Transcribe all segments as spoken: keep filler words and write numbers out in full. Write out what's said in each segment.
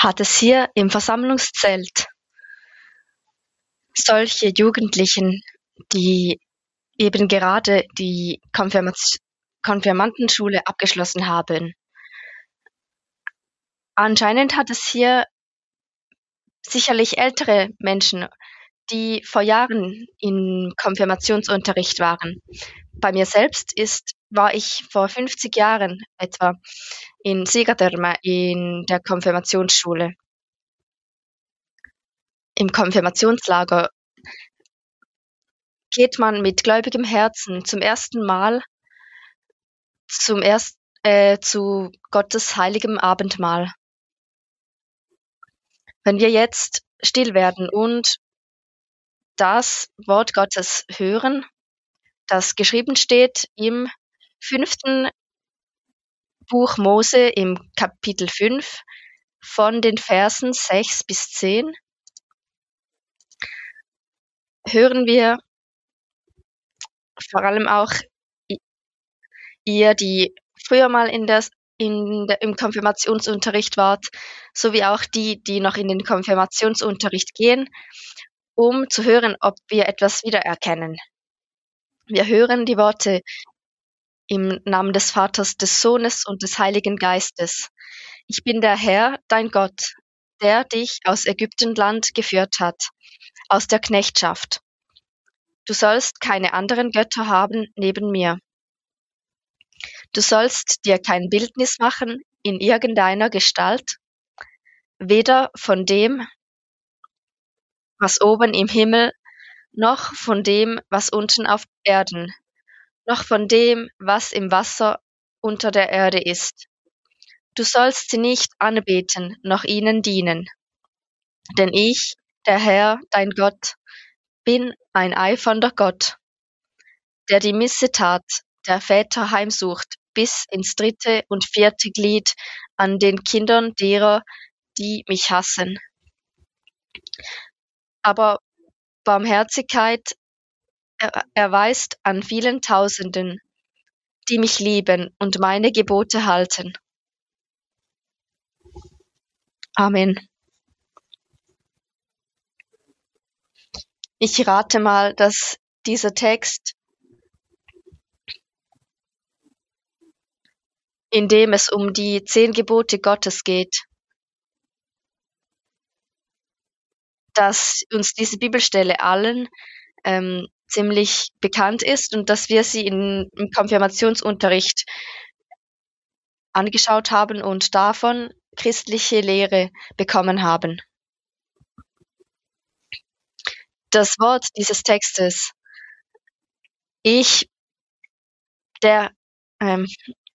hat es hier im Versammlungszelt solche Jugendlichen, die eben gerade die Konfirmation, Konfirmandenschule abgeschlossen haben. Anscheinend hat es hier sicherlich ältere Menschen, die vor Jahren im Konfirmationsunterricht waren. Bei mir selbst ist, war ich vor fünfzig Jahren etwa in Siegertörma in der Konfirmationsschule. Im Konfirmationslager geht man mit gläubigem Herzen zum ersten Mal zum erst, äh, zu Gottes heiligem Abendmahl. Wenn wir jetzt still werden und das Wort Gottes hören, das geschrieben steht im fünften Buch Mose im Kapitel fünf von den Versen sechs bis zehn, hören wir vor allem auch ihr, die früher mal in der, in der, im Konfirmationsunterricht wart, sowie auch die, die noch in den Konfirmationsunterricht gehen, um zu hören, ob wir etwas wiedererkennen. Wir hören die Worte im Namen des Vaters, des Sohnes und des Heiligen Geistes. Ich bin der Herr, dein Gott, der dich aus Ägyptenland geführt hat, aus der Knechtschaft. Du sollst keine anderen Götter haben neben mir. Du sollst dir kein Bildnis machen in irgendeiner Gestalt, weder von dem, was oben im Himmel, noch von dem, was unten auf Erden, noch von dem, was im Wasser unter der Erde ist. Du sollst sie nicht anbeten, noch ihnen dienen. Denn ich, der Herr, dein Gott, bin ein eifernder Gott, der die Missetat der Väter heimsucht, bis ins dritte und vierte Glied an den Kindern derer, die mich hassen. Aber Barmherzigkeit erweist an vielen Tausenden, die mich lieben und meine Gebote halten. Amen. Ich rate mal, dass dieser Text, in dem es um die zehn Gebote Gottes geht, dass uns diese Bibelstelle allen ähm, ziemlich bekannt ist und dass wir sie in, im Konfirmationsunterricht angeschaut haben und davon christliche Lehre bekommen haben. Das Wort dieses Textes, ich, der, ähm,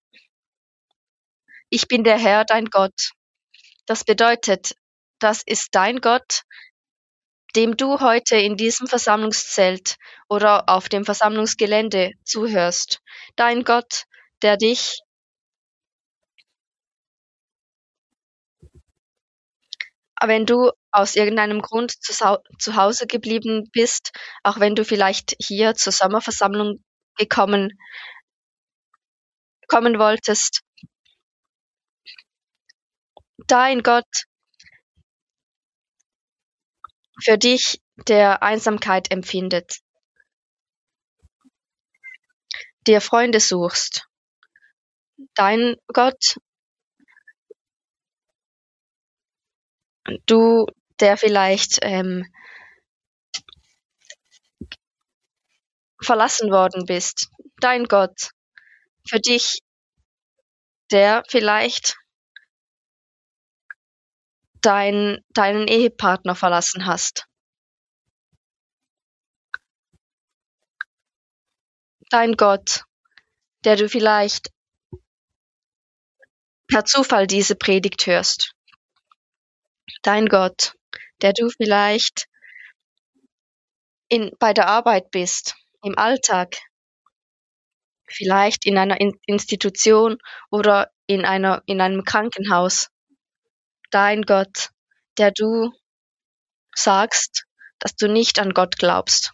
ich bin der Herr, dein Gott. Das bedeutet, das ist dein Gott, dem du heute in diesem Versammlungszelt oder auf dem Versammlungsgelände zuhörst. Dein Gott, der dich wenn du aus irgendeinem Grund zu, zu Hause geblieben bist, auch wenn du vielleicht hier zur Sommerversammlung gekommen kommen wolltest. Dein Gott, für dich, der Einsamkeit empfindet, dir Freunde suchst. Dein Gott, du, der vielleicht ähm, verlassen worden bist. Dein Gott, für dich, der vielleicht dein, deinen Ehepartner verlassen hast. Dein Gott, der du vielleicht per Zufall diese Predigt hörst. Dein Gott, der du vielleicht in, bei der Arbeit bist, im Alltag, vielleicht in einer in Institution oder in, einer, in einem Krankenhaus. Dein Gott, der du sagst, dass du nicht an Gott glaubst.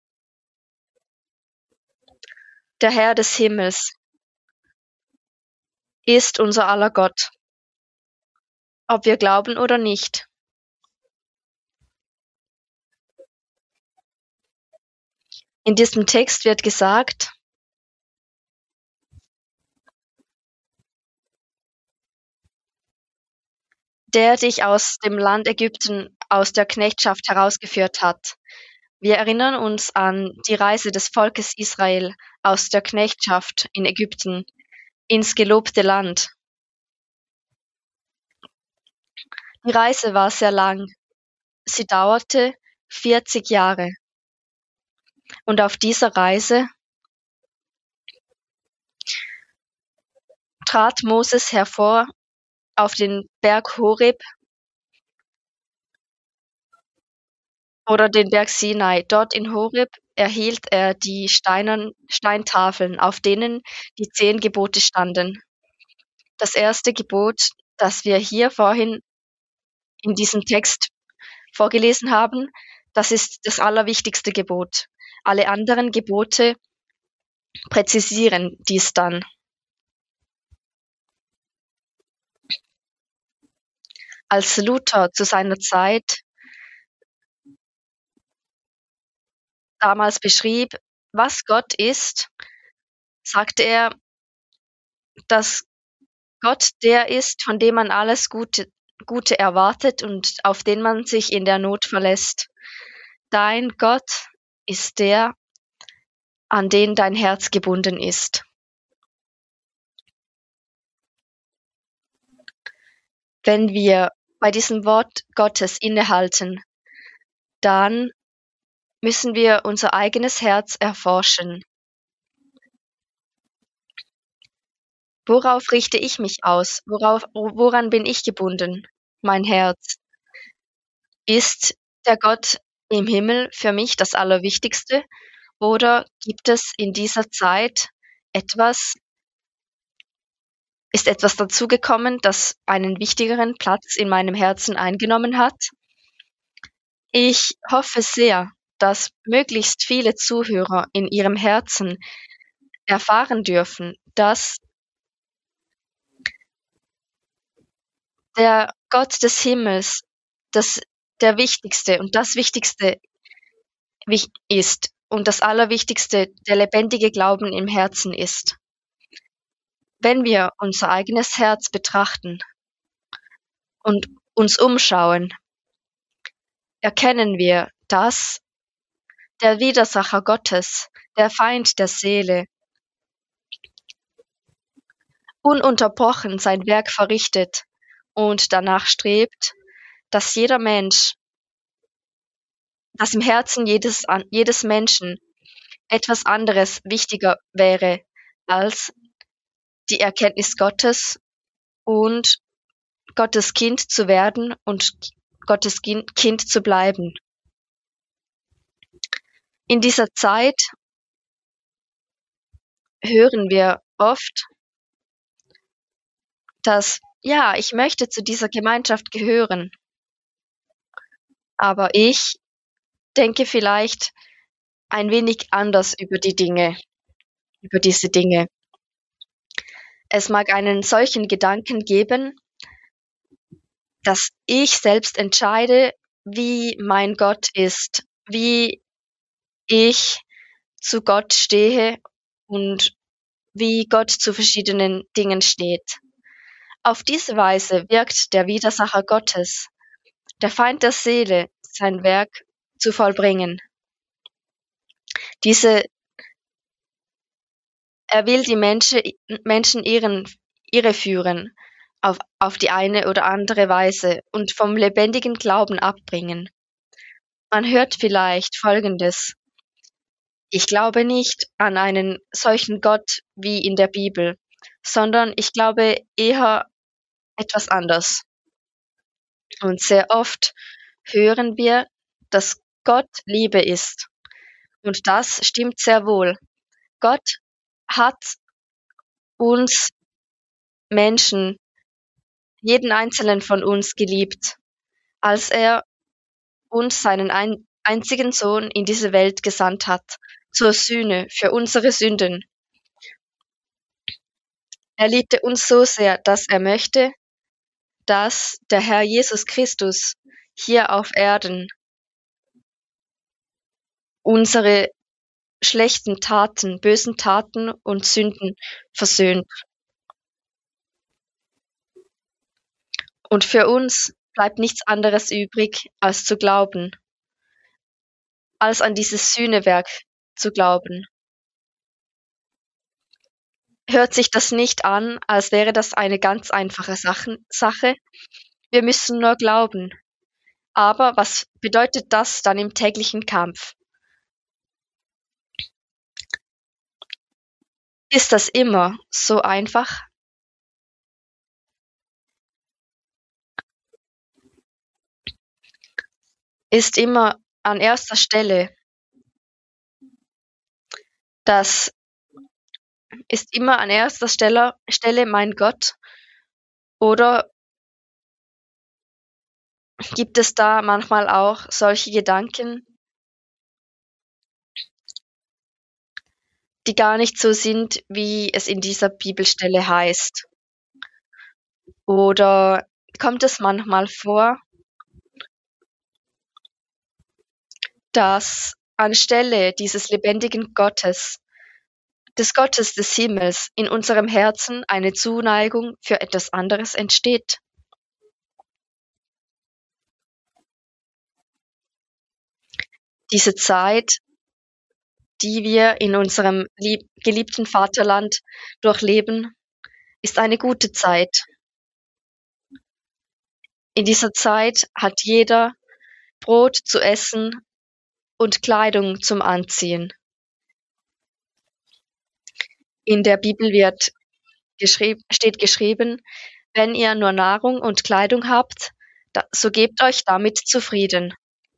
Der Herr des Himmels ist unser aller Gott. ob wir glauben oder nicht. In diesem Text wird gesagt, der dich aus dem Land Ägypten, aus der Knechtschaft herausgeführt hat. Wir erinnern uns an die Reise des Volkes Israel aus der Knechtschaft in Ägypten ins gelobte Land. Die Reise war sehr lang. Sie dauerte vierzig Jahre. Und auf dieser Reise trat Moses hervor auf den Berg Horeb oder den Berg Sinai. Dort in Horeb erhielt er die steinern, Steintafeln, auf denen die zehn Gebote standen. Das erste Gebot, das wir hier vorhin in diesem Text vorgelesen haben, das ist das allerwichtigste Gebot. Alle anderen Gebote präzisieren dies dann. Als Luther zu seiner Zeit damals beschrieb, was Gott ist, sagte er, dass Gott der ist, von dem man alles Gute, Gute erwartet und auf den man sich in der Not verlässt. Dein Gott ist der, an den dein Herz gebunden ist. Wenn wir bei diesem Wort Gottes innehalten, dann müssen wir unser eigenes Herz erforschen. Worauf richte ich mich aus? Worauf, woran bin ich gebunden? Mein Herz. Ist der Gott im Himmel für mich das Allerwichtigste? Oder gibt es in dieser Zeit etwas, ist etwas dazugekommen, das einen wichtigeren Platz in meinem Herzen eingenommen hat? Ich hoffe sehr, dass möglichst viele Zuhörer in ihrem Herzen erfahren dürfen, dass der Gott des Himmels das der wichtigste und das Wichtigste ist und das Allerwichtigste der lebendige Glauben im Herzen ist. Wenn wir unser eigenes Herz betrachten und uns umschauen, erkennen wir, dass der Widersacher Gottes, der Feind der Seele, ununterbrochen sein Werk verrichtet und danach strebt, dass jeder Mensch, dass im Herzen jedes, jedes Menschen etwas anderes wichtiger wäre als die Erkenntnis Gottes und Gottes Kind zu werden und Gottes Kind zu bleiben. In dieser Zeit hören wir oft, dass, ja, ich möchte zu dieser Gemeinschaft gehören, aber ich denke vielleicht ein wenig anders über die Dinge, über diese Dinge. Es mag einen solchen Gedanken geben, dass ich selbst entscheide, wie mein Gott ist, wie ich zu Gott stehe und wie Gott zu verschiedenen Dingen steht. Auf diese Weise wirkt der Widersacher Gottes, der Feind der Seele, sein Werk zu vollbringen. Diese, er will die Menschen, Menschen ihren, irreführen auf, auf die eine oder andere Weise und vom lebendigen Glauben abbringen. Man hört vielleicht Folgendes: Ich glaube nicht an einen solchen Gott wie in der Bibel, sondern ich glaube eher etwas anders. Und sehr oft hören wir, dass Gott Liebe ist. Und das stimmt sehr wohl. Gott hat uns Menschen, jeden einzelnen von uns geliebt, als er uns seinen ein, einzigen Sohn in diese Welt gesandt hat, zur Sühne für unsere Sünden. Er liebte uns so sehr, dass er möchte, dass der Herr Jesus Christus hier auf Erden unsere schlechten Taten, bösen Taten und Sünden versöhnt. Und für uns bleibt nichts anderes übrig, als zu glauben, als an dieses Sühnewerk zu glauben. Hört sich das nicht an, als wäre das eine ganz einfache Sachen, Sache? Wir müssen nur glauben. Aber was bedeutet das dann im täglichen Kampf? Ist das immer so einfach? Ist immer an erster Stelle das ist immer an erster Stelle, Stelle mein Gott? Oder gibt es da manchmal auch solche Gedanken, die gar nicht so sind, wie es in dieser Bibelstelle heißt? Oder kommt es manchmal vor, dass anstelle dieses lebendigen Gottes, des Gottes des Himmels, in unserem Herzen eine Zuneigung für etwas anderes entsteht? Diese Zeit, die wir in unserem lieb geliebten Vaterland durchleben, ist eine gute Zeit. In dieser Zeit hat jeder Brot zu essen und Kleidung zum Anziehen. In der Bibel wird geschrieb steht geschrieben: „Wenn ihr nur Nahrung und Kleidung habt, da so gebt euch damit zufrieden.“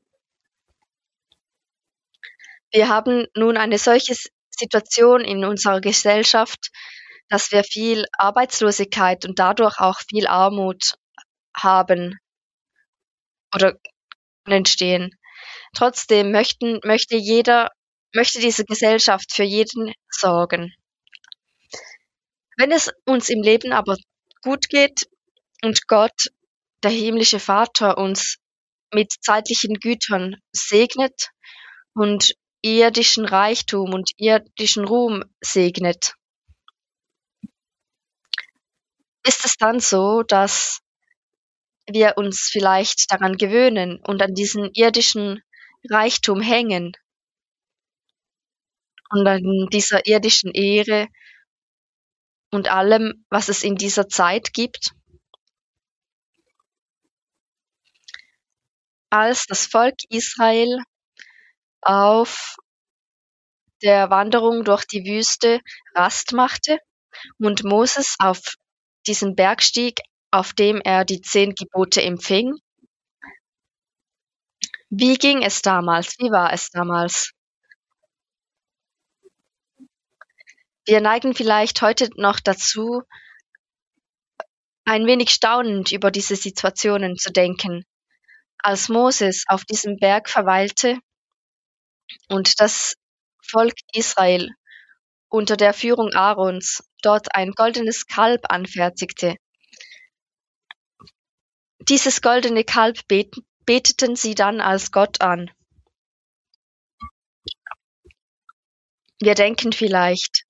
Wir haben nun eine solche S Situation in unserer Gesellschaft, dass wir viel Arbeitslosigkeit und dadurch auch viel Armut haben oder entstehen. Trotzdem möchten möchte jeder möchte diese Gesellschaft für jeden sorgen. Wenn es uns im Leben aber gut geht und Gott, der himmlische Vater, uns mit zeitlichen Gütern segnet und irdischen Reichtum und irdischen Ruhm segnet, ist es dann so, dass wir uns vielleicht daran gewöhnen und an diesen irdischen Reichtum hängen und an dieser irdischen Ehre und allem, was es in dieser Zeit gibt? Als das Volk Israel auf der Wanderung durch die Wüste Rast machte und Moses auf diesen Berg stieg, auf dem er die zehn Gebote empfing. Wie ging es damals? Wie war es damals? Wir neigen vielleicht heute noch dazu, ein wenig staunend über diese Situationen zu denken. Als Moses auf diesem Berg verweilte und das Volk Israel unter der Führung Aarons dort ein goldenes Kalb anfertigte. Dieses goldene Kalb bet beteten sie dann als Gott an. Wir denken vielleicht,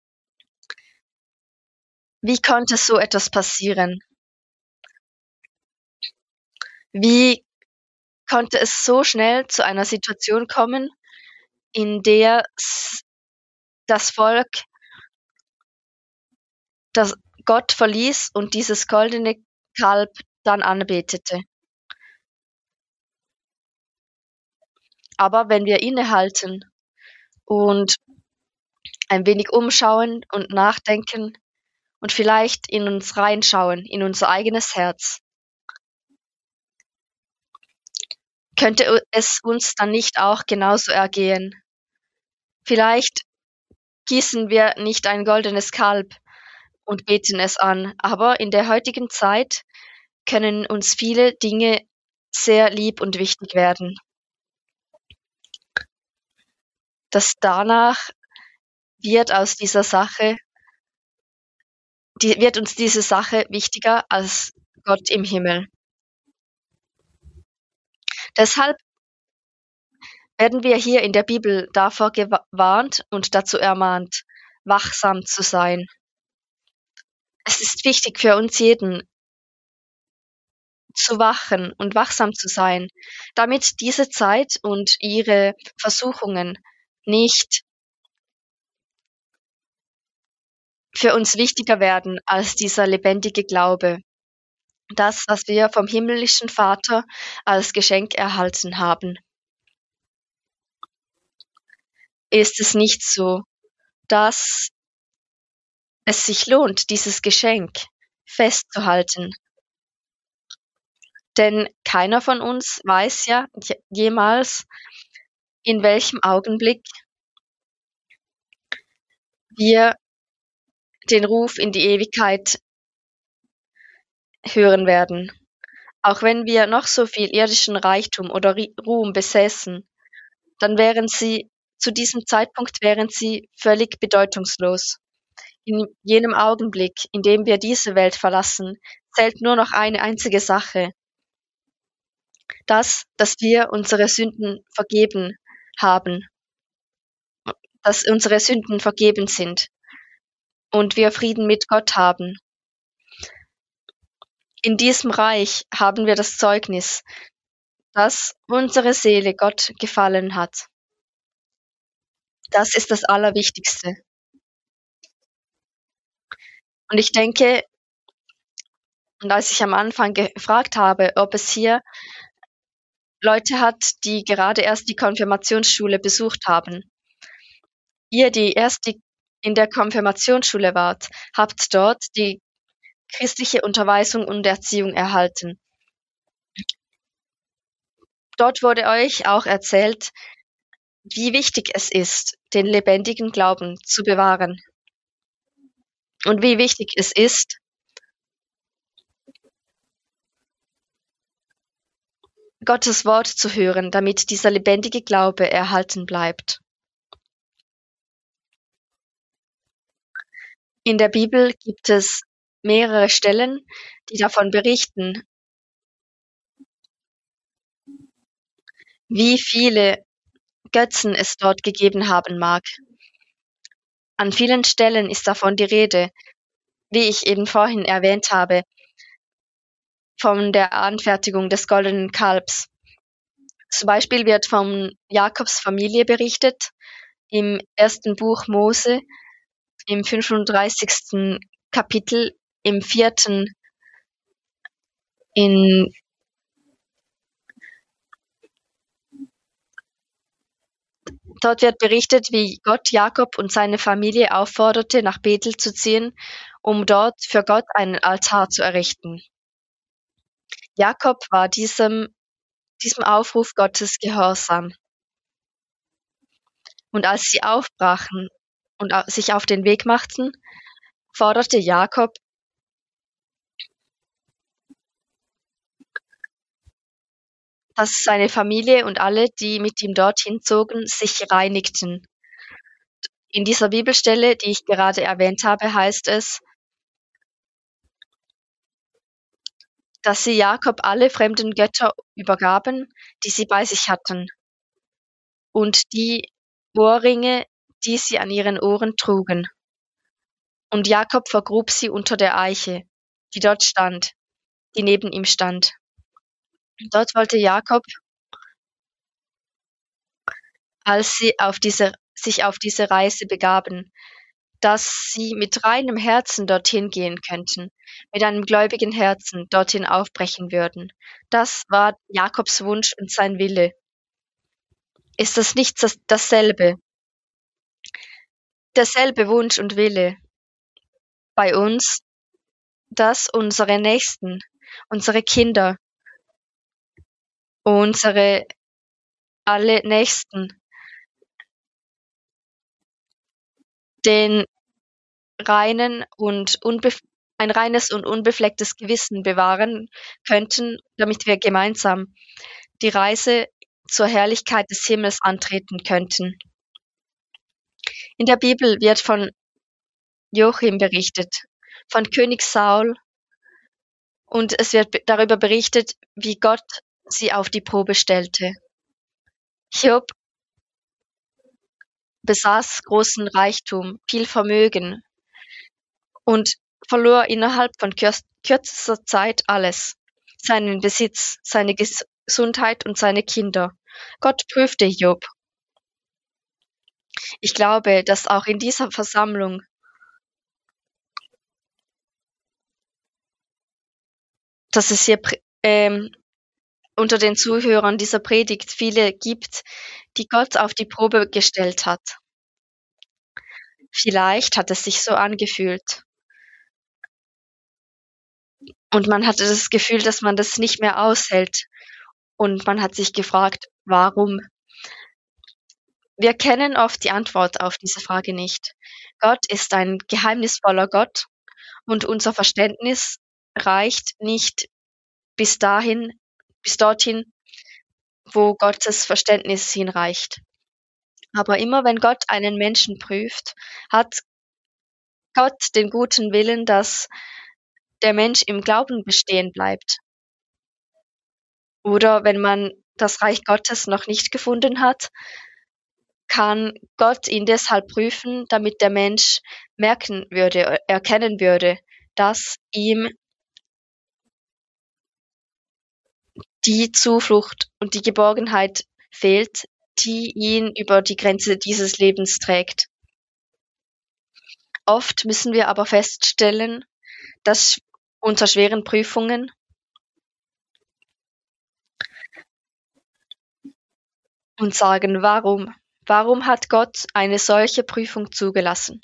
wie konnte so etwas passieren? Wie konnte es so schnell zu einer Situation kommen, in der das Volk das Gott verließ und dieses goldene Kalb dann anbetete? Aber wenn wir innehalten und ein wenig umschauen und nachdenken und vielleicht in uns reinschauen, in unser eigenes Herz, könnte es uns dann nicht auch genauso ergehen? Vielleicht gießen wir nicht ein goldenes Kalb und beten es an, aber in der heutigen Zeit können uns viele Dinge sehr lieb und wichtig werden. Dass danach wird aus dieser Sache die wird uns diese Sache wichtiger als Gott im Himmel. Deshalb werden wir hier in der Bibel davor gewarnt und dazu ermahnt, wachsam zu sein. Es ist wichtig für uns jeden, zu wachen und wachsam zu sein, damit diese Zeit und ihre Versuchungen nicht für uns wichtiger werden als dieser lebendige Glaube. Das, was wir vom himmlischen Vater als Geschenk erhalten haben. Ist es nicht so, dass es sich lohnt, dieses Geschenk festzuhalten? Denn keiner von uns weiß ja jemals, in welchem Augenblick wir den Ruf in die Ewigkeit hören werden. Auch wenn wir noch so viel irdischen Reichtum oder Ruhm besäßen, dann wären sie, zu diesem Zeitpunkt wären sie völlig bedeutungslos. In jenem Augenblick, in dem wir diese Welt verlassen, zählt nur noch eine einzige Sache. Das, dass wir unsere Sünden vergeben haben. Dass unsere Sünden vergeben sind. Und wir Frieden mit Gott haben. In diesem Reich haben wir das Zeugnis, dass unsere Seele Gott gefallen hat. Das ist das Allerwichtigste. Und ich denke, und als ich am Anfang gefragt habe, ob es hier Leute hat, die gerade erst die Konfirmationsschule besucht haben. Ihr, die erst die in der Konfirmationsschule wart, habt dort die christliche Unterweisung und Erziehung erhalten. Dort wurde euch auch erzählt, wie wichtig es ist, den lebendigen Glauben zu bewahren. Und wie wichtig es ist, Gottes Wort zu hören, damit dieser lebendige Glaube erhalten bleibt. In der Bibel gibt es mehrere Stellen, die davon berichten, wie viele Götzen es dort gegeben haben mag. An vielen Stellen ist davon die Rede, wie ich eben vorhin erwähnt habe, von der Anfertigung des goldenen Kalbs. Zum Beispiel wird von Jakobs Familie berichtet, im ersten Buch Mose, im fünfunddreißigsten Kapitel, im vierten, in Dort wird berichtet, wie Gott Jakob und seine Familie aufforderte, nach Bethel zu ziehen, um dort für Gott einen Altar zu errichten. Jakob war diesem, diesem Aufruf Gottes gehorsam. Und als sie aufbrachen und sich auf den Weg machten, forderte Jakob dass seine Familie und alle, die mit ihm dorthin zogen, sich reinigten. In dieser Bibelstelle, die ich gerade erwähnt habe, heißt es, dass sie Jakob alle fremden Götter übergaben, die sie bei sich hatten, und die Ohrringe, die sie an ihren Ohren trugen. Und Jakob vergrub sie unter der Eiche, die dort stand, die neben ihm stand. Dort wollte Jakob, als sie auf diese, sich auf diese Reise begaben, dass sie mit reinem Herzen dorthin gehen könnten, mit einem gläubigen Herzen dorthin aufbrechen würden. Das war Jakobs Wunsch und sein Wille. Ist das nicht das, dasselbe? Derselbe Wunsch und Wille bei uns, dass unsere Nächsten, unsere Kinder, unsere alle Nächsten den reinen und unbef ein reines und unbeflecktes Gewissen bewahren könnten, damit wir gemeinsam die Reise zur Herrlichkeit des Himmels antreten könnten. In der Bibel wird von Joachim berichtet, von König Saul Und es wird be- darüber berichtet, wie Gott sie auf die Probe stellte. Hiob besaß großen Reichtum, viel Vermögen und verlor innerhalb von kürz- kürzester Zeit alles. Seinen Besitz, seine Ges- Gesundheit und seine Kinder. Gott prüfte Hiob. Ich glaube, dass auch in dieser Versammlung, dass es hier prä- ähm, unter den Zuhörern dieser Predigt viele gibt, die Gott auf die Probe gestellt hat. Vielleicht hat es sich so angefühlt. Und man hatte das Gefühl, dass man das nicht mehr aushält. Und man hat sich gefragt, warum? Wir kennen oft die Antwort auf diese Frage nicht. Gott ist ein geheimnisvoller Gott und unser Verständnis reicht nicht bis dahin, bis dorthin, wo Gottes Verständnis hinreicht. Aber immer wenn Gott einen Menschen prüft, hat Gott den guten Willen, dass der Mensch im Glauben bestehen bleibt. Oder wenn man das Reich Gottes noch nicht gefunden hat, kann Gott ihn deshalb prüfen, damit der Mensch merken würde, erkennen würde, dass ihm die Zuflucht und die Geborgenheit fehlt, die ihn über die Grenze dieses Lebens trägt. Oft müssen wir aber feststellen, dass unter schweren Prüfungen und sagen, warum? Warum hat Gott eine solche Prüfung zugelassen?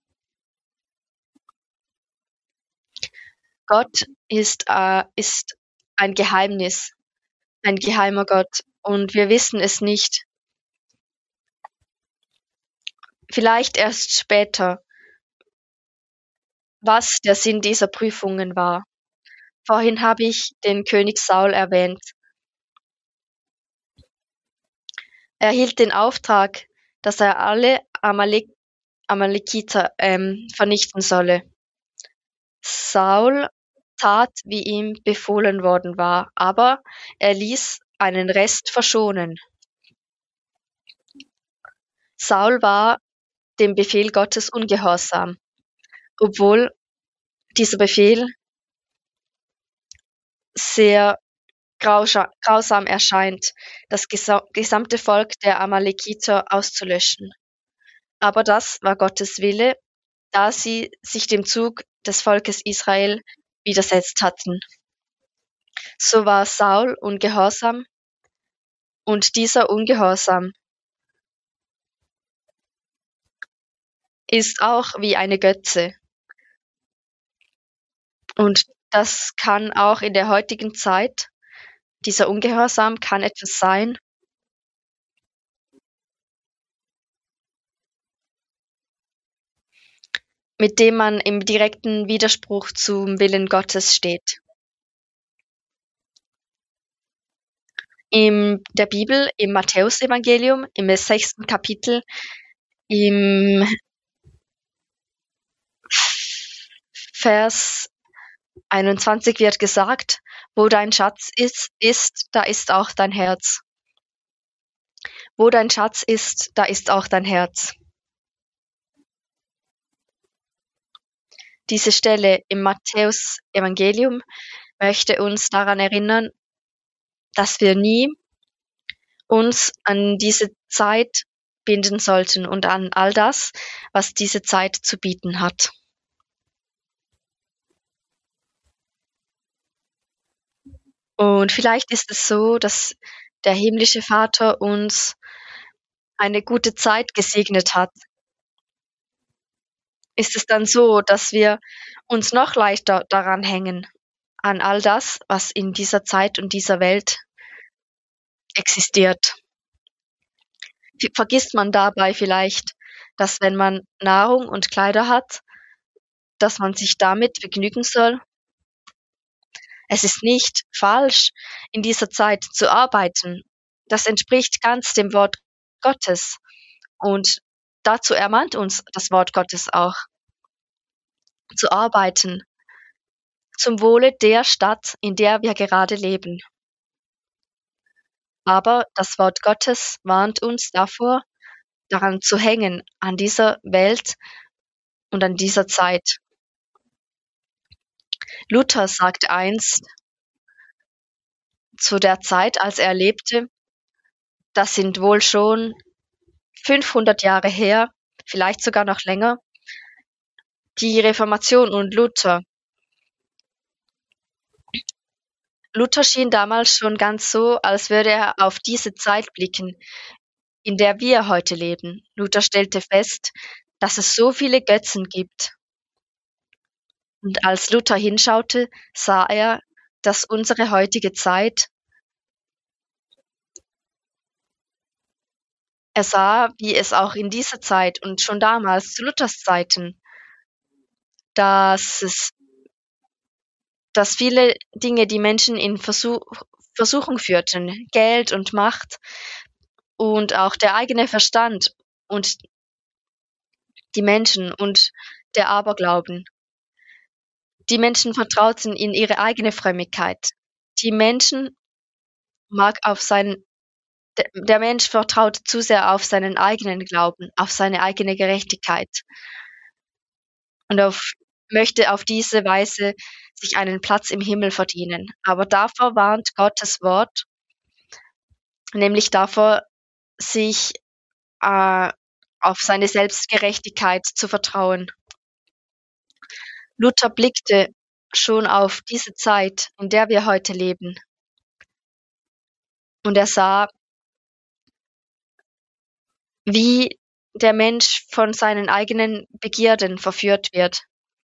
Gott ist, äh, ist ein Geheimnis, ein geheimer Gott und wir wissen es nicht. Vielleicht erst später, was der Sinn dieser Prüfungen war. Vorhin habe ich den König Saul erwähnt. Er erhielt den Auftrag, dass er alle Amalek Amalekiter ähm, vernichten solle. Saul tat, wie ihm befohlen worden war, aber er ließ einen Rest verschonen. Saul war dem Befehl Gottes ungehorsam, obwohl dieser Befehl sehr grauscha- grausam erscheint, das gesa- gesamte Volk der Amalekiter auszulöschen. Aber das war Gottes Wille, da sie sich dem Zug des Volkes Israel widersetzt hatten. So war Saul ungehorsam und dieser Ungehorsam ist auch wie eine Götze. Und das kann auch in der heutigen Zeit, dieser Ungehorsam kann etwas sein, mit dem man im direkten Widerspruch zum Willen Gottes steht. In der Bibel, im Matthäusevangelium, im sechsten Kapitel, im Vers einundzwanzig wird gesagt, wo dein Schatz ist, ist, da ist auch dein Herz. Wo dein Schatz ist, da ist auch dein Herz. Diese Stelle im Matthäus-Evangelium möchte uns daran erinnern, dass wir nie uns an diese Zeit binden sollten und an all das, was diese Zeit zu bieten hat. Und vielleicht ist es so, dass der himmlische Vater uns eine gute Zeit gesegnet hat. Ist es dann so, dass wir uns noch leichter daran hängen, an all das, was in dieser Zeit und dieser Welt existiert? F- Vergisst man dabei vielleicht, dass wenn man Nahrung und Kleider hat, dass man sich damit begnügen soll? Es ist nicht falsch, in dieser Zeit zu arbeiten. Das entspricht ganz dem Wort Gottes. Und dazu ermahnt uns das Wort Gottes auch, zu arbeiten, zum Wohle der Stadt, in der wir gerade leben. Aber das Wort Gottes warnt uns davor, daran zu hängen, an dieser Welt und an dieser Zeit. Luther sagte einst, zu der Zeit, als er lebte, das sind wohl schon fünfhundert Jahre her, vielleicht sogar noch länger, die Reformation und Luther. Luther schien damals schon ganz so, als würde er auf diese Zeit blicken, in der wir heute leben. Luther stellte fest, dass es so viele Götzen gibt. Und als Luther hinschaute, sah er, dass unsere heutige Zeit, er sah, wie es auch in dieser Zeit und schon damals zu Luthers Zeiten, dass es, dass viele Dinge die Menschen in Versuch, Versuchung führten, Geld und Macht und auch der eigene Verstand und die Menschen und der Aberglauben. Die Menschen vertrauten in ihre eigene Frömmigkeit. Die Menschen mag auf sein, der, der Mensch vertraut zu sehr auf seinen eigenen Glauben, auf seine eigene Gerechtigkeit und auf, möchte auf diese Weise sich einen Platz im Himmel verdienen. Aber davor warnt Gottes Wort, nämlich davor, sich äh, auf seine Selbstgerechtigkeit zu vertrauen. Luther blickte schon auf diese Zeit, in der wir heute leben. Und er sah, wie der Mensch von seinen eigenen Begierden verführt wird,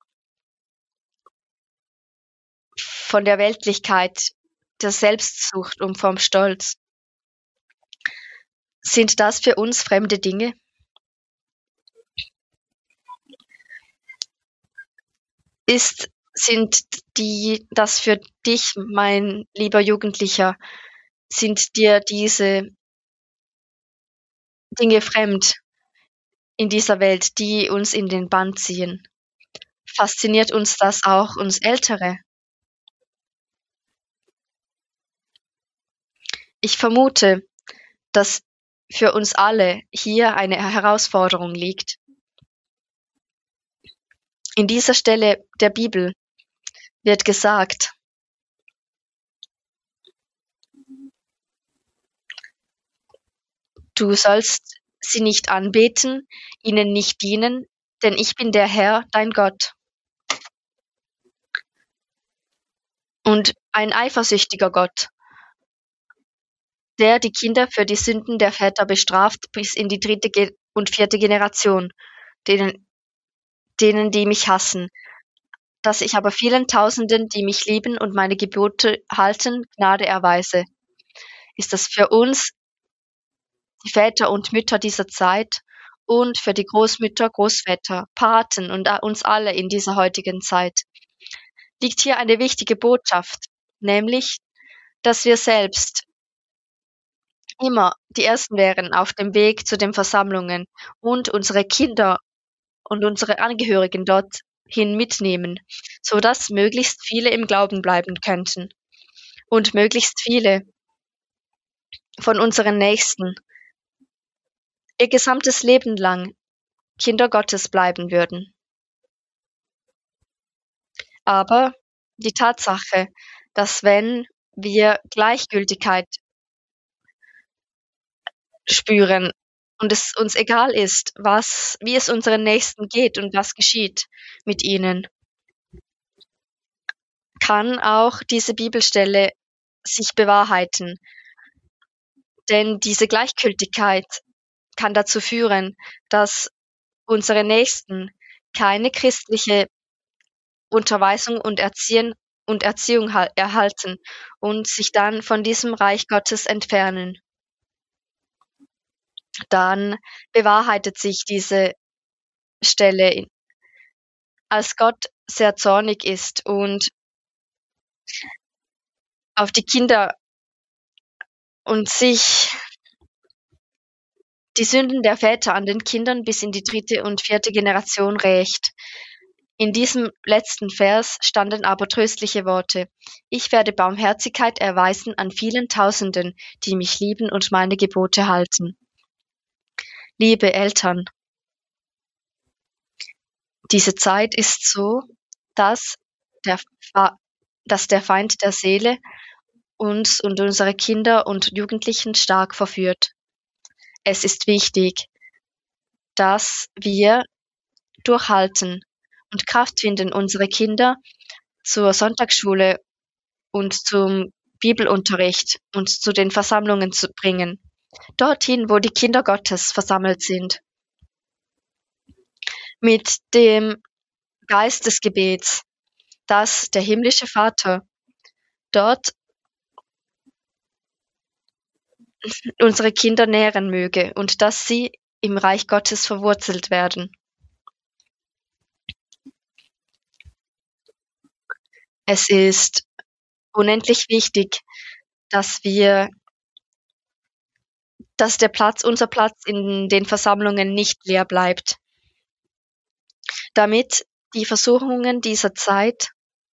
von der Weltlichkeit, der Selbstsucht und vom Stolz. Sind das für uns fremde Dinge? Ist, sind die, das für dich, mein lieber Jugendlicher, sind dir diese Dinge fremd in dieser Welt, die uns in den Bann ziehen? Fasziniert uns das auch, uns Ältere? Ich vermute, dass für uns alle hier eine Herausforderung liegt. In dieser Stelle der Bibel wird gesagt, du sollst sie nicht anbeten, ihnen nicht dienen, denn ich bin der Herr, dein Gott. Und ein eifersüchtiger Gott, der die Kinder für die Sünden der Väter bestraft bis in die dritte Ge- und vierte Generation, denen, denen, die mich hassen, dass ich aber vielen Tausenden, die mich lieben und meine Gebote halten, Gnade erweise. Ist das für uns, die Väter und Mütter dieser Zeit, und für die Großmütter, Großväter, Paten und uns alle in dieser heutigen Zeit, liegt hier eine wichtige Botschaft, nämlich, dass wir selbst immer die Ersten wären auf dem Weg zu den Versammlungen und unsere Kinder und unsere Angehörigen dorthin mitnehmen, so dass möglichst viele im Glauben bleiben könnten und möglichst viele von unseren Nächsten ihr gesamtes Leben lang Kinder Gottes bleiben würden. Aber die Tatsache, dass wenn wir Gleichgültigkeit spüren und es uns egal ist, was, wie es unseren Nächsten geht und was geschieht mit ihnen, kann auch diese Bibelstelle sich bewahrheiten. Denn diese Gleichgültigkeit kann dazu führen, dass unsere Nächsten keine christliche Unterweisung und Erziehen und Erziehung erhalten und sich dann von diesem Reich Gottes entfernen. Dann bewahrheitet sich diese Stelle, als Gott sehr zornig ist und auf die Kinder und sich die Sünden der Väter an den Kindern bis in die dritte und vierte Generation rächt. In diesem letzten Vers standen aber tröstliche Worte. Ich werde Barmherzigkeit erweisen an vielen Tausenden, die mich lieben und meine Gebote halten. Liebe Eltern, diese Zeit ist so, dass der, dass der Feind der Seele uns und unsere Kinder und Jugendlichen stark verführt. Es ist wichtig, dass wir durchhalten und Kraft finden, unsere Kinder zur Sonntagsschule und zum Bibelunterricht und zu den Versammlungen zu bringen. Dorthin, wo die Kinder Gottes versammelt sind. Mit dem Geist des Gebets, dass der himmlische Vater dort unsere Kinder nähren möge und dass sie im Reich Gottes verwurzelt werden. Es ist unendlich wichtig, dass wir, dass der Platz, unser Platz in den Versammlungen nicht leer bleibt, damit die Versuchungen dieser Zeit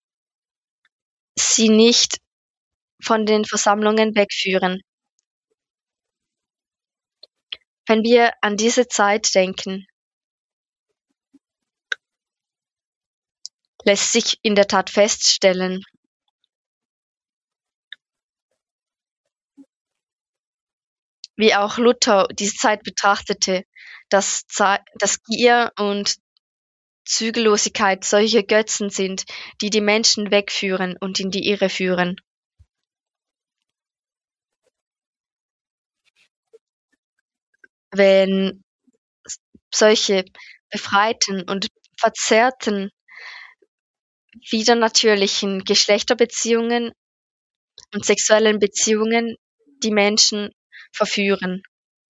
sie nicht von den Versammlungen wegführen. Wenn wir an diese Zeit denken, lässt sich in der Tat feststellen, wie auch Luther diese Zeit betrachtete, dass, dass Gier und Zügellosigkeit solche Götzen sind, die die Menschen wegführen und in die Irre führen. Wenn solche befreiten und verzerrten, widernatürlichen Geschlechterbeziehungen und sexuellen Beziehungen die Menschen verführen.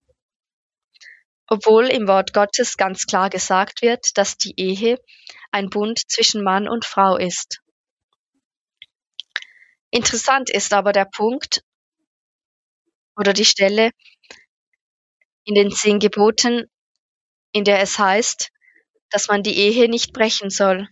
Obwohl im Wort Gottes ganz klar gesagt wird, dass die Ehe ein Bund zwischen Mann und Frau ist. Interessant ist aber der Punkt oder die Stelle in den zehn Geboten, in der es heißt, dass man die Ehe nicht brechen soll.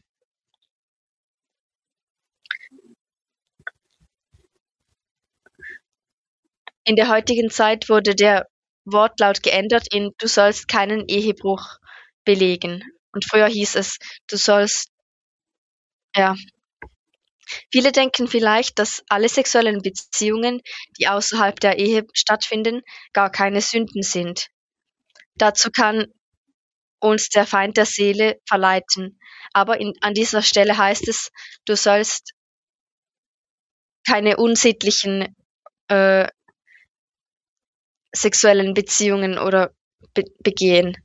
In der heutigen Zeit wurde der Wortlaut geändert in du sollst keinen Ehebruch belegen. Und früher hieß es, du sollst, ja. Viele denken vielleicht, dass alle sexuellen Beziehungen, die außerhalb der Ehe stattfinden, gar keine Sünden sind. Dazu kann uns der Feind der Seele verleiten. Aber in, an dieser Stelle heißt es, du sollst keine unsittlichen äh, sexuellen Beziehungen oder be begehen.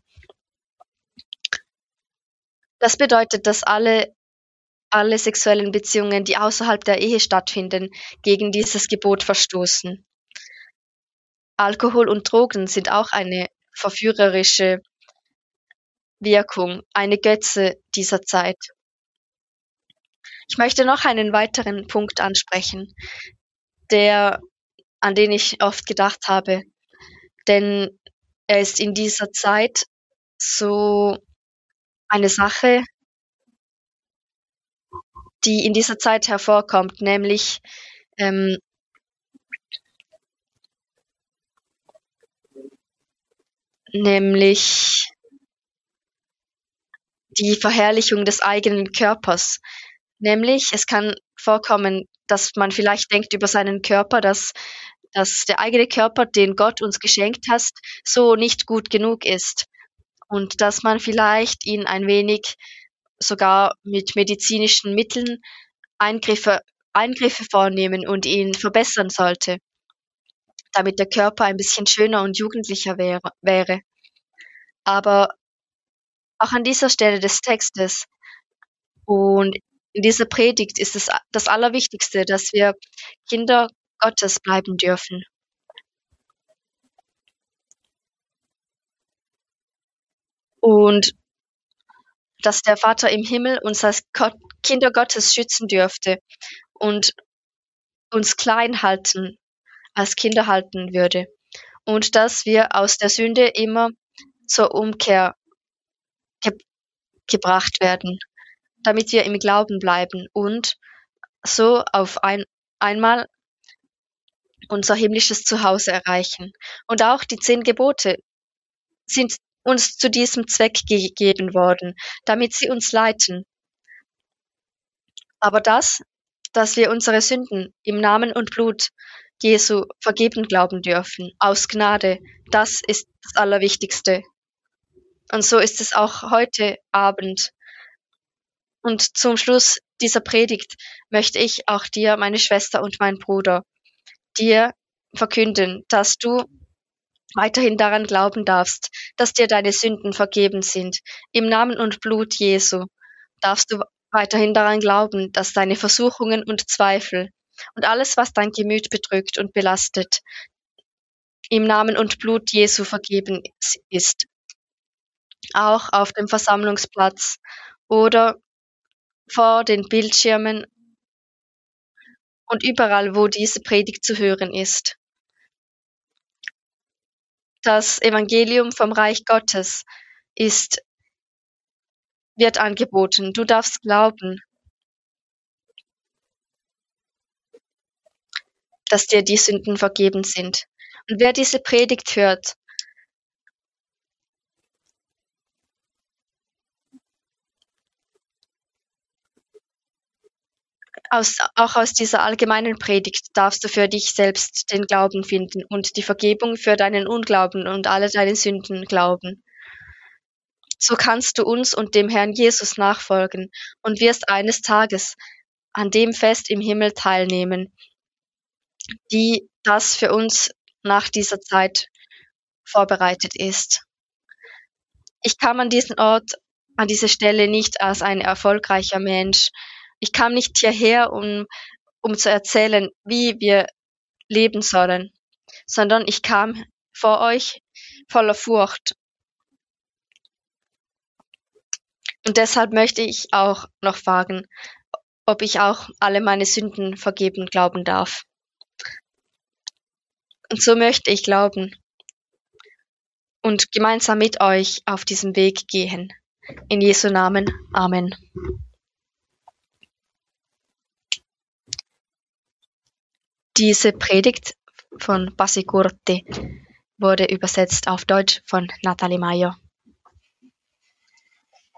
Das bedeutet, dass alle, alle sexuellen Beziehungen, die außerhalb der Ehe stattfinden, gegen dieses Gebot verstoßen. Alkohol und Drogen sind auch eine verführerische Wirkung, eine Götze dieser Zeit. Ich möchte noch einen weiteren Punkt ansprechen, der, an den ich oft gedacht habe, denn er ist in dieser Zeit so eine Sache, die in dieser Zeit hervorkommt, nämlich ähm, nämlich die Verherrlichung des eigenen Körpers. Nämlich, es kann vorkommen, dass man vielleicht denkt über seinen Körper, dass, dass der eigene Körper, den Gott uns geschenkt hat, so nicht gut genug ist. Und dass man vielleicht ihn ein wenig sogar mit medizinischen Mitteln Eingriffe, Eingriffe vornehmen und ihn verbessern sollte, damit der Körper ein bisschen schöner und jugendlicher wäre. wäre. Aber auch an dieser Stelle des Textes und in dieser Predigt ist es das Allerwichtigste, dass wir Kinder Gottes bleiben dürfen. Und dass der Vater im Himmel uns als Kinder Gottes schützen dürfte und uns klein halten, als Kinder halten würde. Und dass wir aus der Sünde immer zur Umkehr ge gebracht werden. damit wir im Glauben bleiben und so auf ein, einmal unser himmlisches Zuhause erreichen. Und auch die zehn Gebote sind uns zu diesem Zweck gegeben worden, damit sie uns leiten. Aber das, dass wir unsere Sünden im Namen und Blut Jesu vergeben glauben dürfen, aus Gnade, das ist das Allerwichtigste. Und so ist es auch heute Abend. Und zum Schluss dieser Predigt möchte ich auch dir, meine Schwester und mein Bruder, dir verkünden, dass du weiterhin daran glauben darfst, dass dir deine Sünden vergeben sind. Im Namen und Blut Jesu darfst du weiterhin daran glauben, dass deine Versuchungen und Zweifel und alles, was dein Gemüt bedrückt und belastet, im Namen und Blut Jesu vergeben ist. Auch auf dem Versammlungsplatz oder vor den Bildschirmen und überall, wo diese Predigt zu hören ist. Das Evangelium vom Reich Gottes ist, wird angeboten. Du darfst glauben, dass dir die Sünden vergeben sind. Und wer diese Predigt hört, aus, auch aus dieser allgemeinen Predigt darfst du für dich selbst den Glauben finden und die Vergebung für deinen Unglauben und alle deine Sünden glauben. So kannst du uns und dem Herrn Jesus nachfolgen und wirst eines Tages an dem Fest im Himmel teilnehmen, die das für uns nach dieser Zeit vorbereitet ist. Ich kam an diesen Ort, an diese Stelle nicht als ein erfolgreicher Mensch. Ich kam nicht hierher, um, um zu erzählen, wie wir leben sollen, sondern ich kam vor euch voller Furcht. Und deshalb möchte ich auch noch fragen, ob ich auch alle meine Sünden vergeben glauben darf. Und so möchte ich glauben und gemeinsam mit euch auf diesem Weg gehen. In Jesu Namen. Amen. Diese Predigt von Bassi Curti wurde übersetzt auf Deutsch von Nathalie Meyer.